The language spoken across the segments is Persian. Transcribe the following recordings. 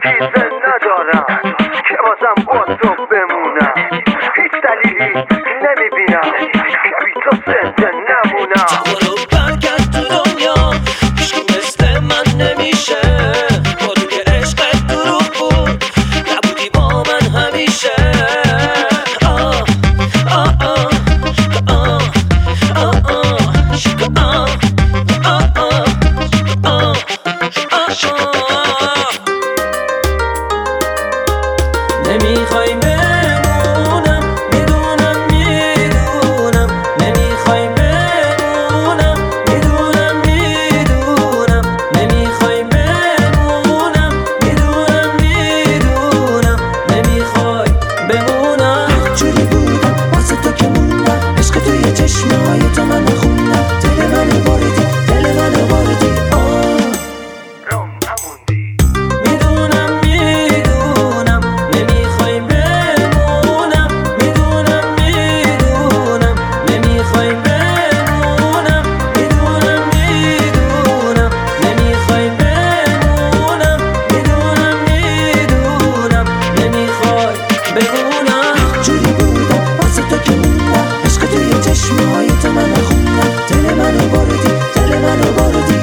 چیز ندارم که بازم با تو بمونم، هیچ دلیلی نمیبینم که بی تو زنده نمونم. برو برگرد تو دنیا، هیچکی مثل من نمیشه. بارو که عشقت دروغ بود، نبودی با من همیشه. نمیخوای بمونم، میدونم میدونم. نمیخوای بمونم، میدونم میدونم. نمیخوای بمونم، میدونم میدونم. نمیخوای بمونم. جوری بودم واسه تو که موندم، عشق توی چشمای تو منو خوندم. دل منو بردی، دل منو بردی. رام نموندی. میدونم میدونم. نمیخوای بمونم، میدونم میدونم. نمیخوای بمونم، میدونم میدونم. نمیخوای بمونم، میدونم میدونم. نمیخوای بمونم. جوری بودم واسه تو که موندم، عشق توی چشمای تو منو خوندم. دل منو بردی، دل منو بردی.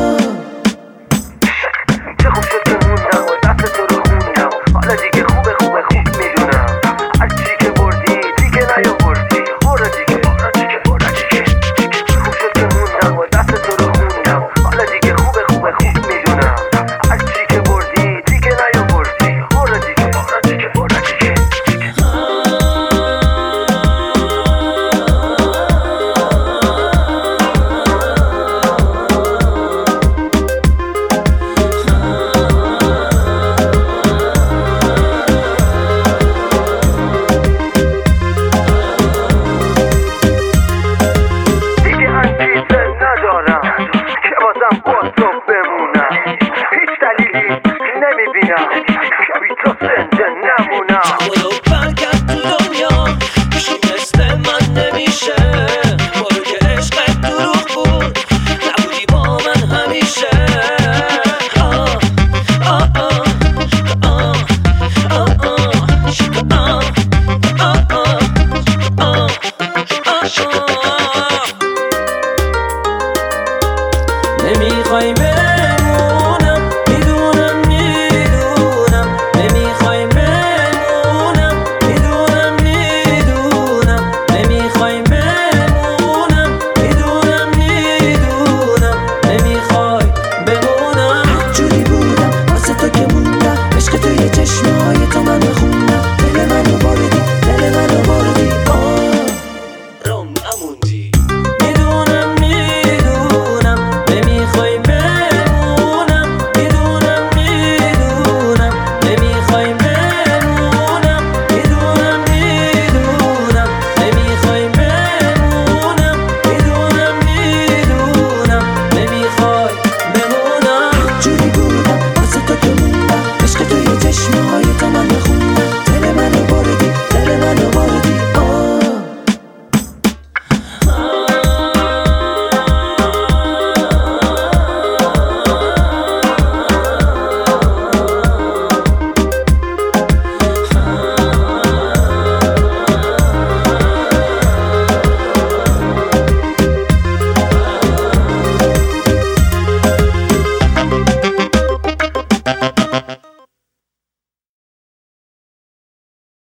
چه خوب شد که موندم و دست تو رو خوندم، حالا دیگه خوبه خوب میدونم. هر چی که بردی دیگه نیاوردی، برو دیگه برو دیگه برو دیگه. چه خوب شد که موندم و دست تو رو خوندم، حالا دیگه خوبه خوب میدونم. هر چی که بردی دیگه نیاوردی، برو دیگه برو دیگه برو دیگه. که بازم با تو بمونم، هیچ دلیلی نمیبینم که بی تو زنده نمونم.